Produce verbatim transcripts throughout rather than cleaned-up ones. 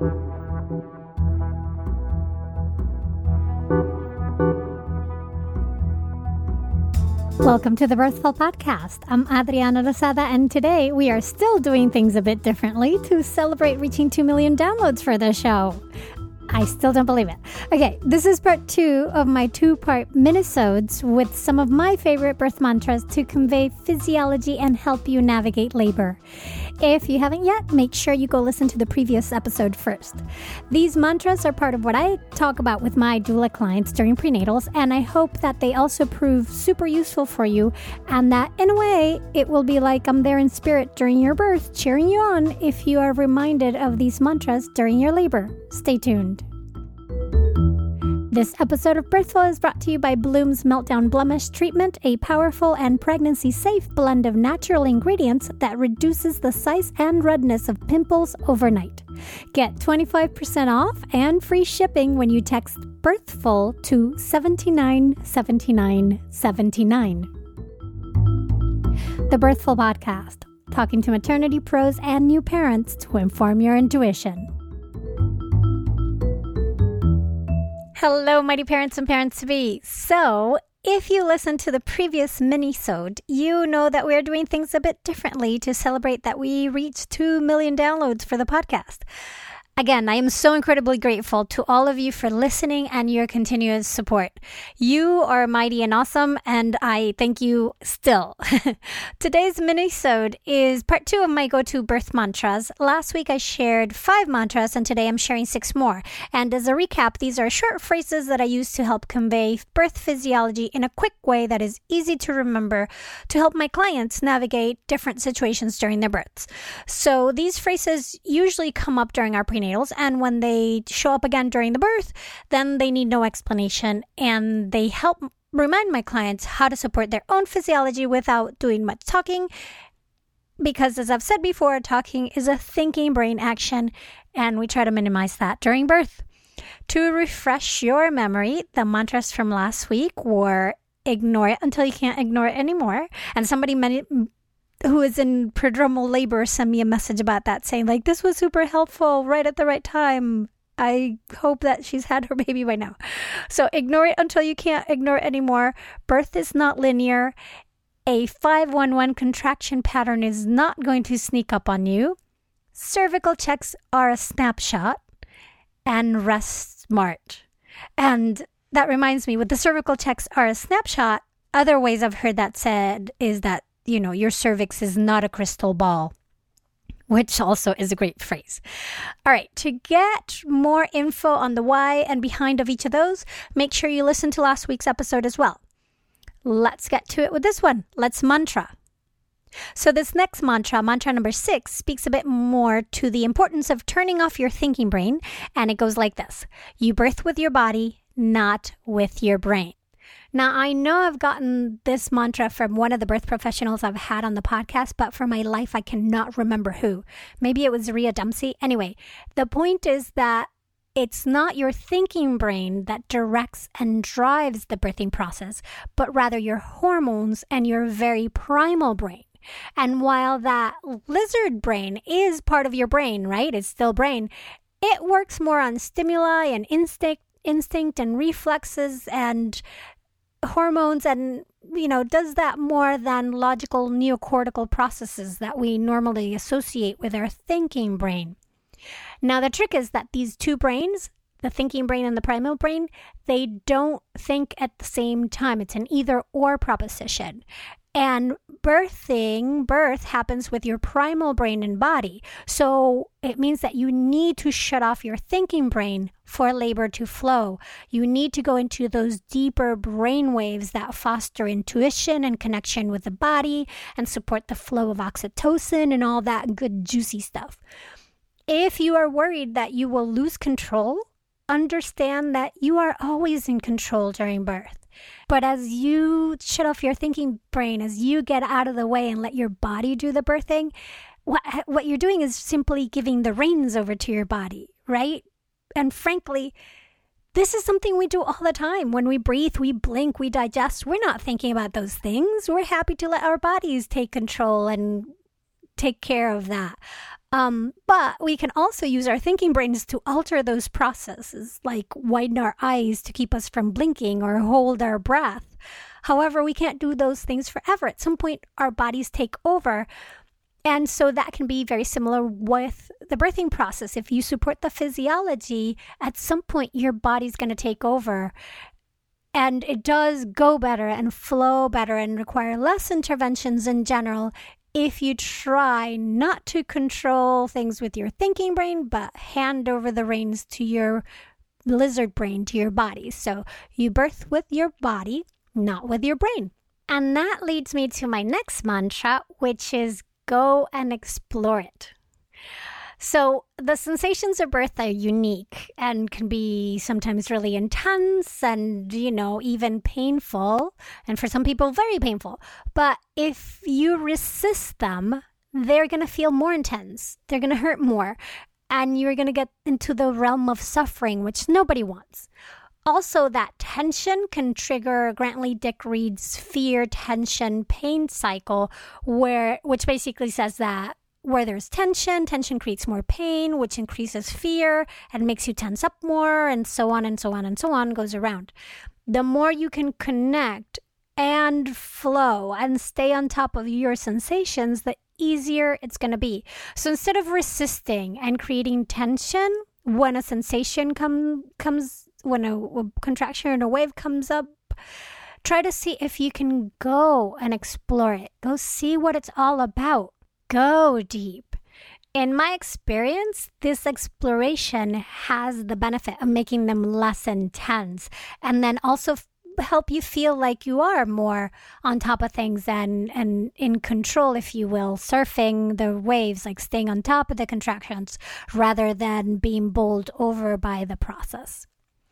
Welcome to the Birthful Podcast. I'm Adriana Rosada, and today we are still doing things a bit differently to celebrate reaching two million downloads for the show. I still don't believe it. Okay, this is part two of my two-part minisodes with some of my favorite birth mantras to convey physiology and help you navigate labor. If you haven't yet, make sure you go listen to the previous episode first. These mantras are part of what I talk about with my doula clients during prenatals, and I hope that they also prove super useful for you, and that in a way, it will be like I'm there in spirit during your birth, cheering you on if you are reminded of these mantras during your labor. Stay tuned. This episode of Birthful is brought to you by Bloom's Meltdown Blemish Treatment, a powerful and pregnancy-safe blend of natural ingredients that reduces the size and redness of pimples overnight. Get twenty-five percent off and free shipping when you text Birthful to seven nine seven nine seven nine. The Birthful Podcast, talking to maternity pros and new parents to inform your intuition. Hello, mighty parents and parents-to-be. So, if you listened to the previous mini-sode, you know that we're doing things a bit differently to celebrate that we reached two million downloads for the podcast. Again, I am so incredibly grateful to all of you for listening and your continuous support. You are mighty and awesome, and I thank you still. Today's mini-sode is part two of my go-to birth mantras. Last week I shared five mantras, and today I'm sharing six more. And as a recap, these are short phrases that I use to help convey birth physiology in a quick way that is easy to remember to help my clients navigate different situations during their births. So these phrases usually come up during our prenatal, and when they show up again during the birth, then they need no explanation, and they help remind my clients how to support their own physiology without doing much talking, because as I've said before, talking is a thinking brain action, and we try to minimize that during birth. To refresh your memory, the mantras from last week were ignore it until you can't ignore it anymore, and somebody many who is in prodromal labor sent me a message about that saying like, this was super helpful right at the right time. I hope that she's had her baby by now. So ignore it until you can't ignore it anymore. Birth is not linear. A five one one contraction pattern is not going to sneak up on you. Cervical checks are a snapshot, and rest smart. And that reminds me, with the cervical checks are a snapshot, other ways I've heard that said is that, you know, your cervix is not a crystal ball, which also is a great phrase. All right, to get more info on the why and behind of each of those, make sure you listen to last week's episode as well. Let's get to it with this one. Let's mantra. So this next mantra, mantra number six, speaks a bit more to the importance of turning off your thinking brain, and it goes like this. You birth with your body, not with your brain. Now, I know I've gotten this mantra from one of the birth professionals I've had on the podcast, but for my life, I cannot remember who. Maybe it was Rhea Dempsey. Anyway, the point is that it's not your thinking brain that directs and drives the birthing process, but rather your hormones and your very primal brain. And while that lizard brain is part of your brain, right? It's still brain. It works more on stimuli and instinct, instinct and reflexes and hormones, and, you know, does that more than logical neocortical processes that we normally associate with our thinking brain. Now, the trick is that these two brains, the thinking brain and the primal brain, they don't think at the same time. It's an either or proposition. And birthing, birth happens with your primal brain and body. So it means that you need to shut off your thinking brain for labor to flow. You need to go into those deeper brain waves that foster intuition and connection with the body and support the flow of oxytocin and all that good juicy stuff. If you are worried that you will lose control, understand that you are always in control during birth. But as you shut off your thinking brain, as you get out of the way and let your body do the birthing, what what you're doing is simply giving the reins over to your body, right? And frankly, this is something we do all the time. When we breathe, we blink, we digest. We're not thinking about those things. We're happy to let our bodies take control and take care of that. Um, but we can also use our thinking brains to alter those processes, like widen our eyes to keep us from blinking or hold our breath. However, we can't do those things forever. At some point, our bodies take over. And so that can be very similar with the birthing process. If you support the physiology, at some point, your body's going to take over. And it does go better and flow better and require less interventions in general if you try not to control things with your thinking brain, but hand over the reins to your lizard brain, to your body. So you birth with your body, not with your brain. And that leads me to my next mantra, which is go and explore it. So the sensations of birth are unique and can be sometimes really intense and, you know, even painful. And for some people, very painful. But if you resist them, they're going to feel more intense. They're going to hurt more. And you're going to get into the realm of suffering, which nobody wants. Also, that tension can trigger Grantley Dick Reed's fear, tension, pain cycle, where which basically says that where there's tension, tension creates more pain, which increases fear and makes you tense up more, and so on and so on and so on goes around. The more you can connect and flow and stay on top of your sensations, the easier it's going to be. So instead of resisting and creating tension when a sensation come, comes, when a, a contraction or a wave comes up, try to see if you can go and explore it. Go see what it's all about. Go deep. In my experience, this exploration has the benefit of making them less intense and then also f- help you feel like you are more on top of things and, and in control, if you will, surfing the waves, like staying on top of the contractions rather than being bowled over by the process.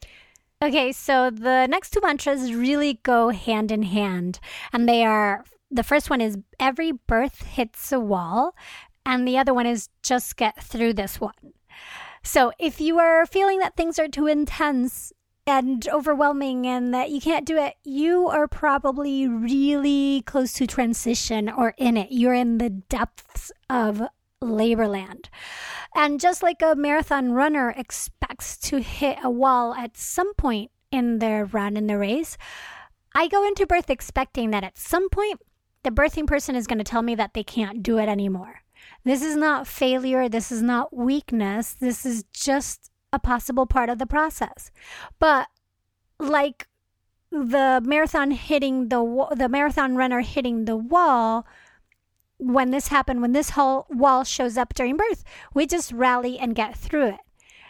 Okay, so the next two mantras really go hand in hand, and they are, the first one is every birth hits a wall, and the other one is just get through this one. So if you are feeling that things are too intense and overwhelming and that you can't do it, you are probably really close to transition or in it. You're in the depths of labor land. And just like a marathon runner expects to hit a wall at some point in their run, in the race, I go into birth expecting that at some point, the birthing person is going to tell me that they can't do it anymore. This is not failure. This is not weakness. This is just a possible part of the process. But like the marathon hitting the the marathon runner hitting the wall, when this happened, when this whole wall shows up during birth, we just rally and get through it.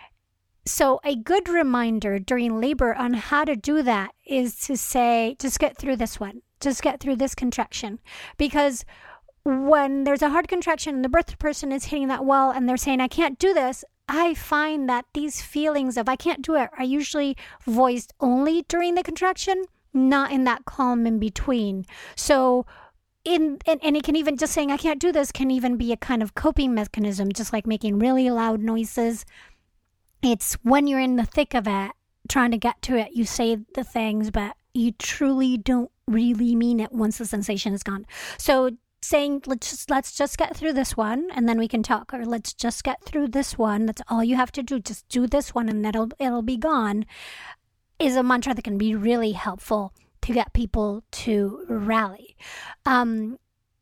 So a good reminder during labor on how to do that is to say, just get through this one. Just get through this contraction. Because when there's a hard contraction and the birth person is hitting that wall and they're saying, I can't do this, I find that these feelings of I can't do it are usually voiced only during the contraction, not in that calm in between. So in and, and it can even, just saying I can't do this can even be a kind of coping mechanism, just like making really loud noises. It's when you're in the thick of it, trying to get to it, you say the things, but you truly don't really mean it once the sensation is gone. So saying, let's just, let's just get through this one and then we can talk, or let's just get through this one. That's all you have to do. Just do this one and that'll, it'll be gone, is a mantra that can be really helpful to get people to rally. Um,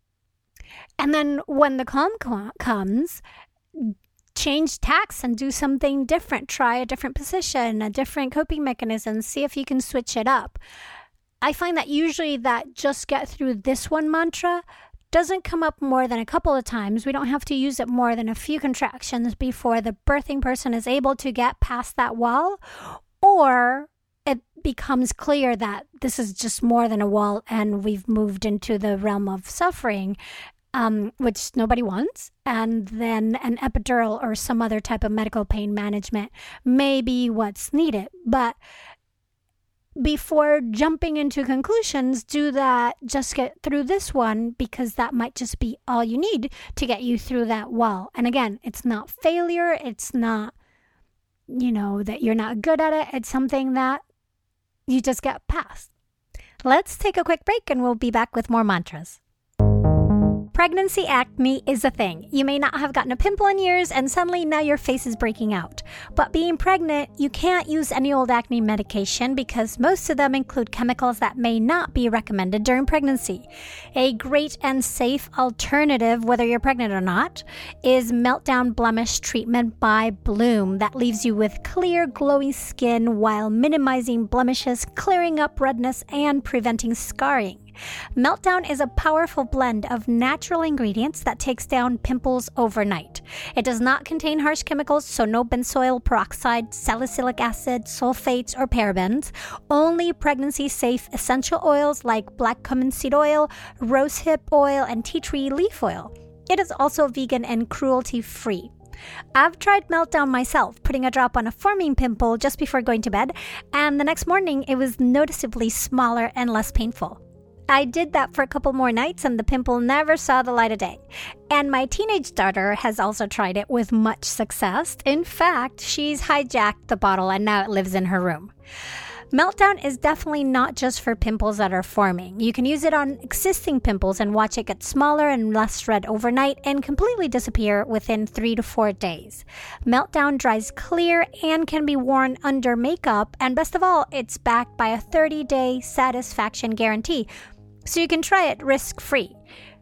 and then when the calm co- comes, change tacks and do something different. Try a different position, a different coping mechanism. See if you can switch it up. I find that usually that just get through this one mantra doesn't come up more than a couple of times. We don't have to use it more than a few contractions before the birthing person is able to get past that wall, or it becomes clear that this is just more than a wall and we've moved into the realm of suffering, um, which nobody wants. And then an epidural or some other type of medical pain management may be what's needed. But before jumping into conclusions, do that, just get through this one, because that might just be all you need to get you through that wall. And again, it's not failure. It's not, you know, that you're not good at it. It's something that you just get past. Let's take a quick break and we'll be back with more mantras. Pregnancy acne is a thing. You may not have gotten a pimple in years and suddenly now your face is breaking out. But being pregnant, you can't use any old acne medication because most of them include chemicals that may not be recommended during pregnancy. A great and safe alternative, whether you're pregnant or not, is Meltdown Blemish Treatment by Bloom that leaves you with clear, glowing skin while minimizing blemishes, clearing up redness, and preventing scarring. Meltdown is a powerful blend of natural ingredients that takes down pimples overnight. It does not contain harsh chemicals, so no benzoyl peroxide, salicylic acid, sulfates, or parabens. Only pregnancy-safe essential oils like black cumin seed oil, rosehip oil, and tea tree leaf oil. It is also vegan and cruelty-free. I've tried Meltdown myself, putting a drop on a forming pimple just before going to bed, and the next morning it was noticeably smaller and less painful. I did that for a couple more nights and the pimple never saw the light of day. And my teenage daughter has also tried it with much success. In fact, she's hijacked the bottle and now it lives in her room. Meltdown is definitely not just for pimples that are forming. You can use it on existing pimples and watch it get smaller and less red overnight and completely disappear within three to four days. Meltdown dries clear and can be worn under makeup, and best of all, it's backed by a thirty-day satisfaction guarantee, so you can try it risk-free.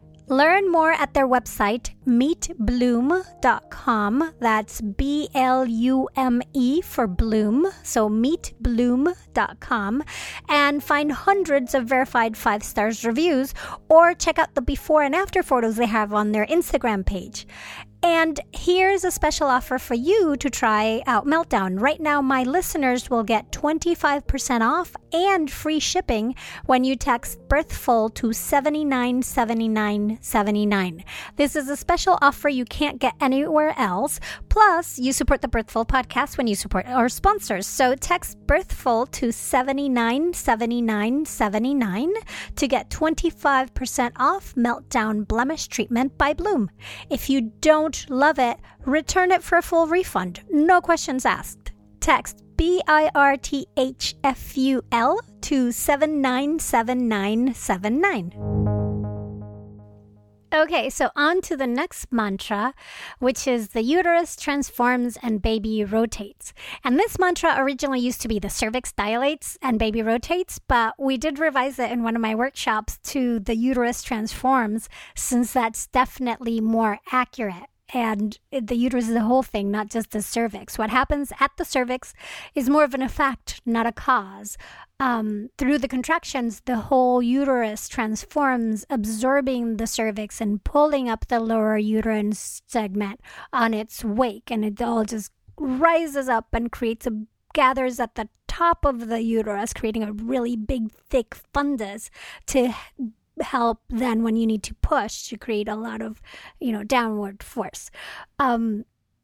Learn more at their website, meet bloom dot com. That's B L U M E for Bloom, so meet bloom dot com, and find hundreds of verified five stars reviews, or check out the before and after photos they have on their Instagram page. And here's a special offer for you to try out Meltdown. Right now, my listeners will get twenty-five percent off and free shipping when you text BIRTHFUL to seven nine seven nine seven nine. This is a special offer you can't get anywhere else. Plus, you support the Birthful podcast when you support our sponsors. So text BIRTHFUL to seven nine seven nine seven nine to get twenty-five percent off Meltdown Blemish Treatment by Bloom. If you don't love it, return it for a full refund. No questions asked. Text B I R T H F U L to seven nine seven nine seven nine. Okay, so on to the next mantra, which is the uterus transforms and baby rotates. And this mantra originally used to be the cervix dilates and baby rotates, but we did revise it in one of my workshops to the uterus transforms, since that's definitely more accurate. And the uterus is the whole thing, not just the cervix. What happens at the cervix is more of an effect, not a cause. Um, through the contractions, the whole uterus transforms, absorbing the cervix and pulling up the lower uterine segment on its wake. And it all just rises up and creates a gathers at the top of the uterus, creating a really big, thick fundus to help then when you need to push to create a lot of, you know, downward force. Um,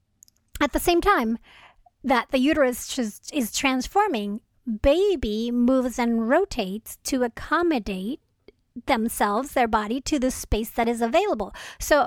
at the same time that the uterus just is transforming, baby moves and rotates to accommodate themselves, their body, to the space that is available. So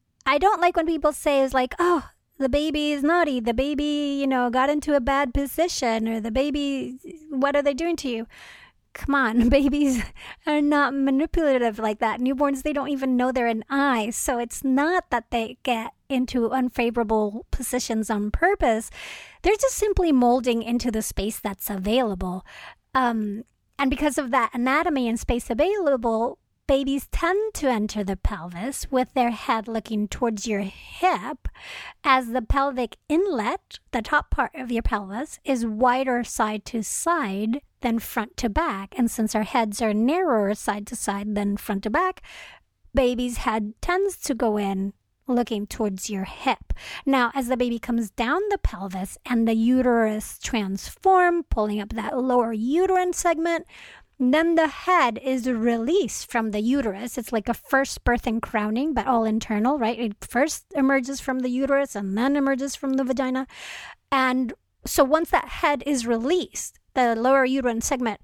I don't like when people say is like, oh, the baby is naughty, the baby, you know, got into a bad position, or the baby, what are they doing to you? Come on, babies are not manipulative like that. Newborns, they don't even know they're an eye. So it's not that they get into unfavorable positions on purpose. They're just simply molding into the space that's available. Um, and because of that anatomy and space available, babies tend to enter the pelvis with their head looking towards your hip, as the pelvic inlet, the top part of your pelvis, is wider side to side than front to back. And since our heads are narrower side to side than front to back, baby's head tends to go in looking towards your hip. Now, as the baby comes down the pelvis and the uterus transform, pulling up that lower uterine segment, then the head is released from the uterus. It's like a first birth and crowning, but all internal, right? It first emerges from the uterus and then emerges from the vagina. And so once that head is released, the lower uterine segment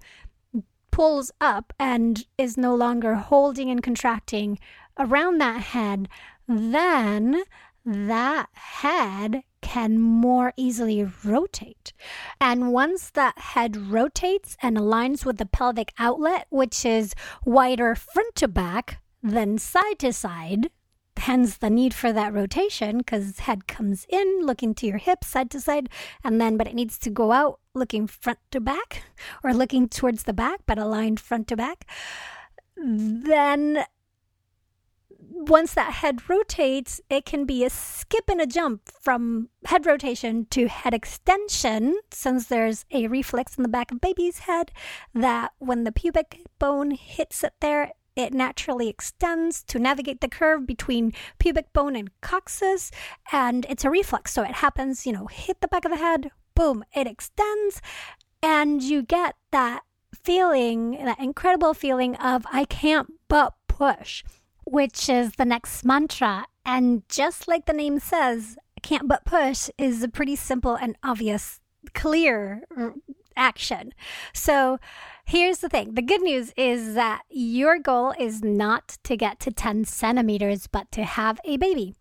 pulls up and is no longer holding and contracting around that head, then that head can more easily rotate. And once that head rotates and aligns with the pelvic outlet, which is wider front to back then side to side, hence the need for that rotation, because head comes in looking to your hips side to side, and then but it needs to go out looking front to back, or looking towards the back but aligned front to back. Then once that head rotates, it can be a skip and a jump from head rotation to head extension, since there's a reflex in the back of baby's head that when the pubic bone hits it there, it naturally extends to navigate the curve between pubic bone and coccyx, and it's a reflex. So it happens, you know, hit the back of the head, boom, it extends, and you get that feeling, that incredible feeling of I can't but push, which is the next mantra. And just like the name says, can't but push is a pretty simple and obvious, clear action. So here's the thing. The good news is that your goal is not to get to ten centimeters, but to have a baby.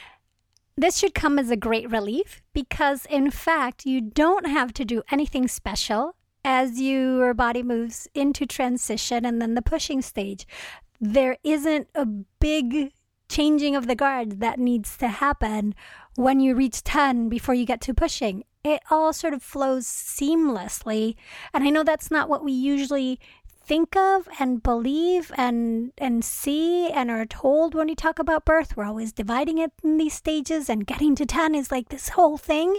This should come as a great relief because, in fact, you don't have to do anything special as your body moves into transition and then the pushing stage. There isn't a big changing of the guard that needs to happen when you reach ten before you get to pushing. It all sort of flows seamlessly. And I know that's not what we usually think of and believe and and see and are told when we talk about birth. We're always dividing it in these stages, and getting to ten is like this whole thing.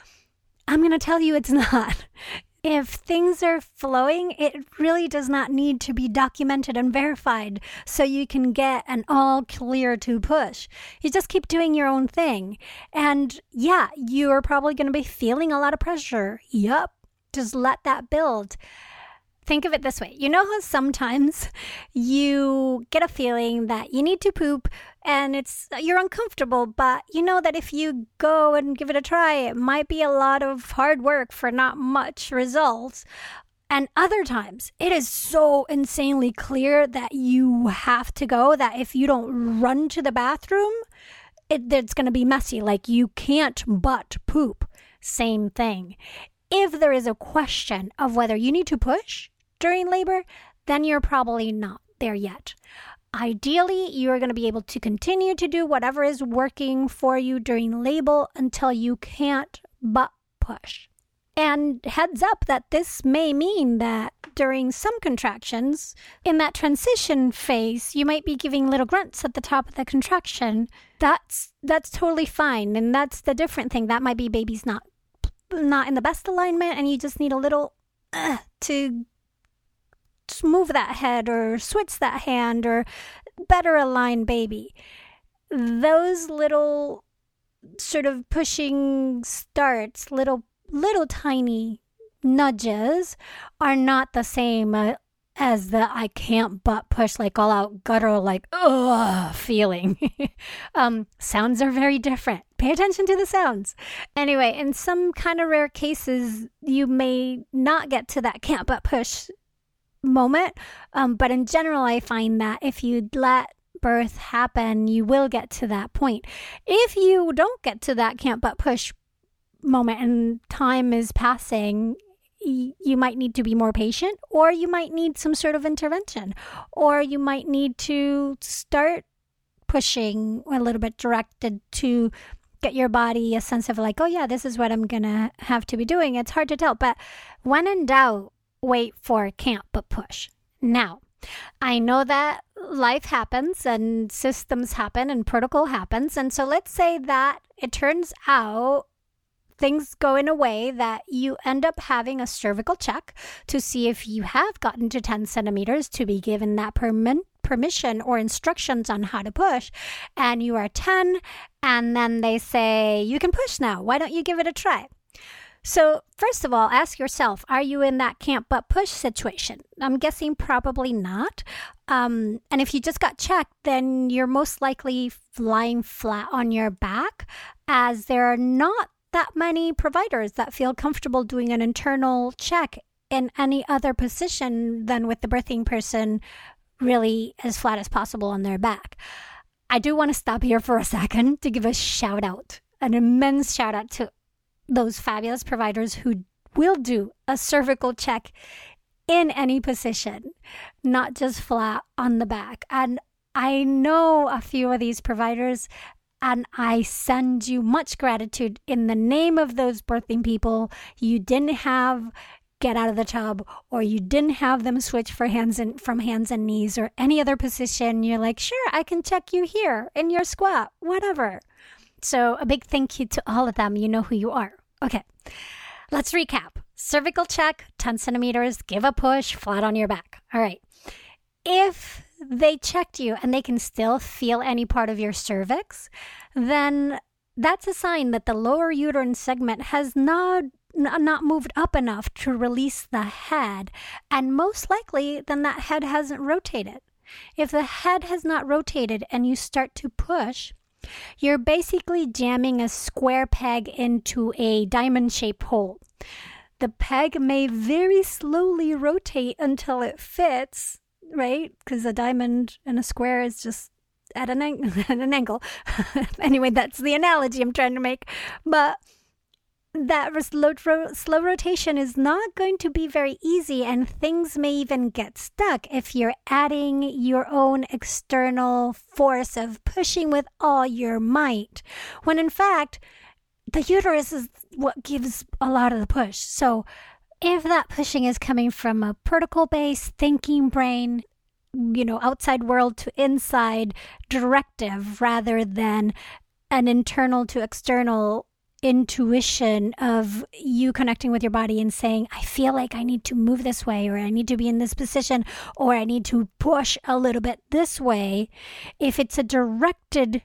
I'm going to tell you it's not. If things are flowing, it really does not need to be documented and verified so you can get an all clear to push. You just keep doing your own thing. And yeah, you're probably going to be feeling a lot of pressure. Yup. Just let that build. Think of it this way. You know how sometimes you get a feeling that you need to poop and it's you're uncomfortable, but you know that if you go and give it a try, it might be a lot of hard work for not much results. And other times, it is so insanely clear that you have to go, that if you don't run to the bathroom, it, it's going to be messy. Like you can't but poop. Same thing. If there is a question of whether you need to push during labor, then you're probably not there yet. Ideally, you are going to be able to continue to do whatever is working for you during labor until you can't but push. And heads up that this may mean that during some contractions, in that transition phase, you might be giving little grunts at the top of the contraction. That's that's totally fine. And that's the different thing. That might be baby's not not in the best alignment, and you just need a little uh, to move that head or switch that hand or better align baby. Those little sort of pushing starts, little little tiny nudges are not the same uh, as the I can't but push, like all out guttural, like ugh feeling. um, sounds are very different. Pay attention to the sounds. Anyway, in some kind of rare cases, you may not get to that can't but push moment. Um, but in general, I find that if you let birth happen, you will get to that point. If you don't get to that can't but push moment and time is passing, you might need to be more patient, or you might need some sort of intervention, or you might need to start pushing a little bit directed to get your body a sense of like, oh yeah, this is what I'm gonna have to be doing. It's hard to tell, but when in doubt, wait for can't but push. Now, I know that life happens and systems happen and protocol happens, and so let's say that it turns out things go in a way that you end up having a cervical check to see if you have gotten to ten centimeters to be given that permin- permission or instructions on how to push, and you are ten, and then they say, you can push now. Why don't you give it a try? So first of all, ask yourself, are you in that can't but push situation? I'm guessing probably not. Um, and if you just got checked, then you're most likely lying flat on your back, as there are not that many providers that feel comfortable doing an internal check in any other position than with the birthing person really as flat as possible on their back. I do want to stop here for a second to give a shout out, an immense shout out to those fabulous providers who will do a cervical check in any position, not just flat on the back. And I know a few of these providers, and I send you much gratitude in the name of those birthing people. You didn't have get out of the tub, or you didn't have them switch for hands and from hands and knees or any other position. You're like, sure, I can check you here in your squat, whatever. So a big thank you to all of them. You know who you are. Okay, let's recap. Cervical check, ten centimeters, give a push, flat on your back. All right. If they checked you and they can still feel any part of your cervix, then that's a sign that the lower uterine segment has not not moved up enough to release the head, and most likely then that head hasn't rotated. If the head has not rotated and you start to push, you're basically jamming a square peg into a diamond-shaped hole. The peg may very slowly rotate until it fits, right? Because a diamond and a square is just at an, ang- at an angle. Anyway, that's the analogy I'm trying to make. But that slow, slow rotation is not going to be very easy, and things may even get stuck if you're adding your own external force of pushing with all your might, when in fact, the uterus is what gives a lot of the push. So if that pushing is coming from a protocol-based thinking brain, you know, outside world to inside directive rather than an internal to external intuition of you connecting with your body and saying, I feel like I need to move this way, or I need to be in this position, or I need to push a little bit this way. If it's a directed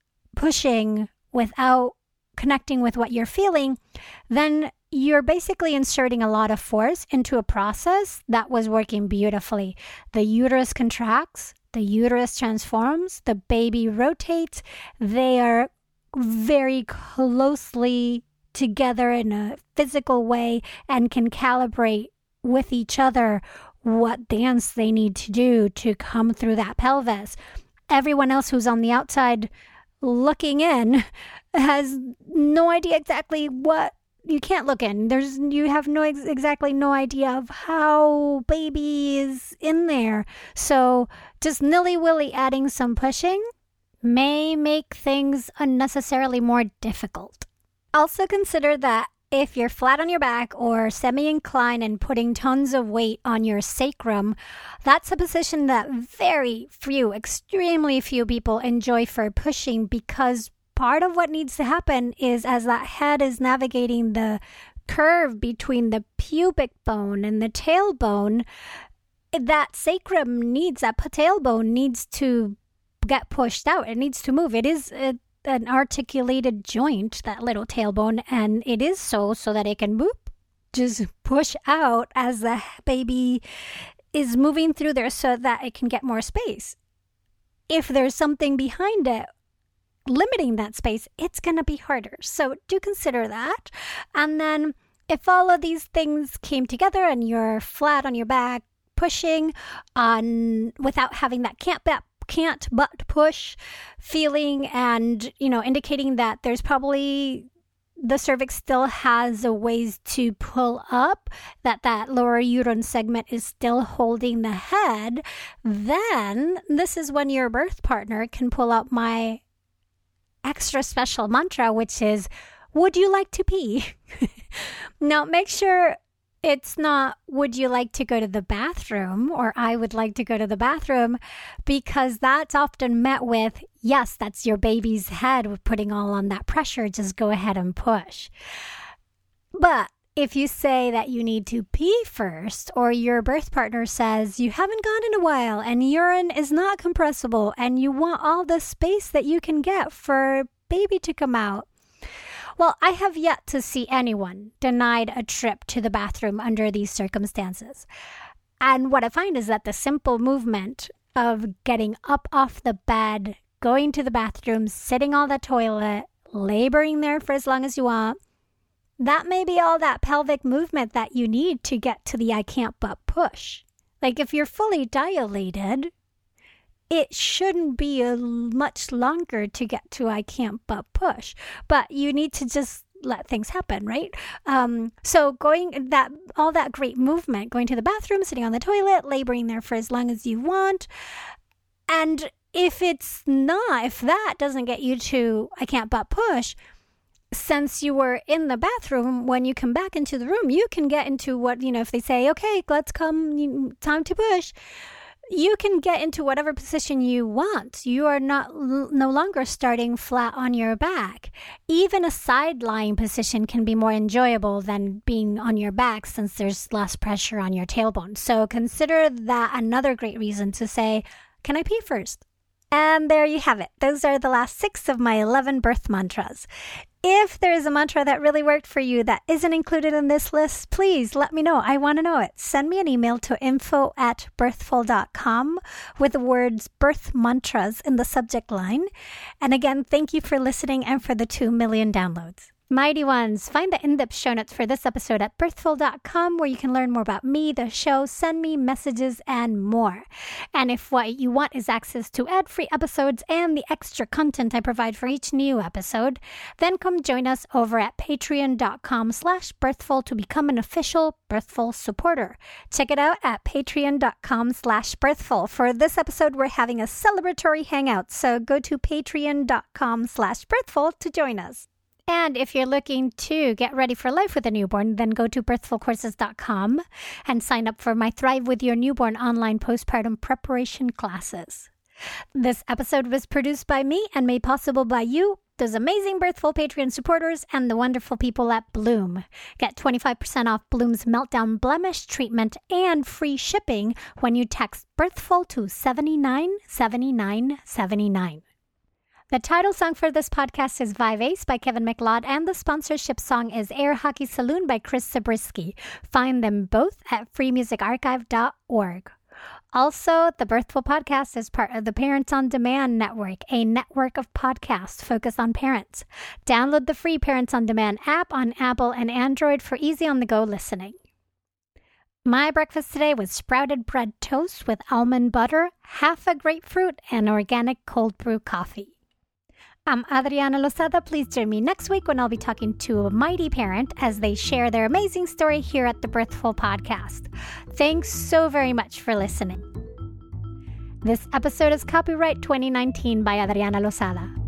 pushing without connecting with what you're feeling, then you're basically inserting a lot of force into a process that was working beautifully. The uterus contracts, the uterus transforms, the baby rotates. They are very closely together in a physical way and can calibrate with each other what dance they need to do to come through that pelvis. Everyone else who's on the outside looking in has no idea exactly what. You can't look in. There's you have no ex- exactly no idea of how baby is in there. So just nilly-willy adding some pushing may make things unnecessarily more difficult. Also consider that if you're flat on your back or semi-inclined and putting tons of weight on your sacrum, that's a position that very few, extremely few people enjoy for pushing, because part of what needs to happen is as that head is navigating the curve between the pubic bone and the tailbone, that sacrum needs, that tailbone needs to get pushed out. It needs to move. It is a, an articulated joint, that little tailbone, and it is so so that it can boop, just push out as the baby is moving through there so that it can get more space. If there's something behind it limiting that space, it's going to be harder. So do consider that. And then if all of these things came together and you're flat on your back, pushing on without having that can't back can't but push feeling, and you know, indicating that there's probably the cervix still has a ways to pull up, that that lower uterine segment is still holding the head, then this is when your birth partner can pull out my extra special mantra, which is, would you like to pee? Now make sure it's not, would you like to go to the bathroom, or I would like to go to the bathroom, because that's often met with, yes, that's your baby's head putting all on that pressure, just go ahead and push. But if you say that you need to pee first, or your birth partner says you haven't gone in a while and urine is not compressible and you want all the space that you can get for baby to come out, well, I have yet to see anyone denied a trip to the bathroom under these circumstances. And what I find is that the simple movement of getting up off the bed, going to the bathroom, sitting on the toilet, laboring there for as long as you want, that may be all that pelvic movement that you need to get to the I can't but push. Like if you're fully dilated, it shouldn't be a much longer to get to I can't but push, but you need to just let things happen, right? Um, so going that, all that great movement, going to the bathroom, sitting on the toilet, laboring there for as long as you want, And if it's not, if that doesn't get you to I can't butt push, since you were in the bathroom, when you come back into the room, you can get into what, you know, if they say, okay, let's come, time to push, you can get into whatever position you want. You are not no longer starting flat on your back. Even a side lying position can be more enjoyable than being on your back since there's less pressure on your tailbone. So consider that another great reason to say, can I pee first? And there you have it. Those are the last six of my eleven birth mantras. If there is a mantra that really worked for you that isn't included in this list, please let me know. I want to know it. Send me an email to info at birthful dot com with the words birth mantras in the subject line. And again, thank you for listening and for the two million downloads. Mighty Ones, find the in-depth show notes for this episode at birthful dot com where you can learn more about me, the show, send me messages, and more. And if what you want is access to ad-free episodes and the extra content I provide for each new episode, then come join us over at patreon dot com slash birthful to become an official Birthful supporter. Check it out at patreon dot com slash birthful. For this episode, we're having a celebratory hangout, so go to patreon dot com slash birthful to join us. And if you're looking to get ready for life with a newborn, then go to birthful courses dot com and sign up for my Thrive with Your Newborn online postpartum preparation classes. This episode was produced by me and made possible by you, those amazing Birthful Patreon supporters, and the wonderful people at Bloom. Get twenty-five percent off Bloom's Meltdown Blemish treatment and free shipping when you text Birthful to seven nine seven nine seven nine. The title song for this podcast is Vive Ace by Kevin MacLeod, and the sponsorship song is Air Hockey Saloon by Chris Zabriskie. Find them both at free music archive dot org. Also, the Birthful Podcast is part of the Parents on Demand Network, a network of podcasts focused on parents. Download the free Parents on Demand app on Apple and Android for easy on-the-go listening. My breakfast today was sprouted bread toast with almond butter, half a grapefruit, and organic cold brew coffee. I'm Adriana Lozada. Please join me next week when I'll be talking to a mighty parent as they share their amazing story here at the Birthful Podcast. Thanks so very much for listening. This episode is copyright twenty nineteen by Adriana Lozada.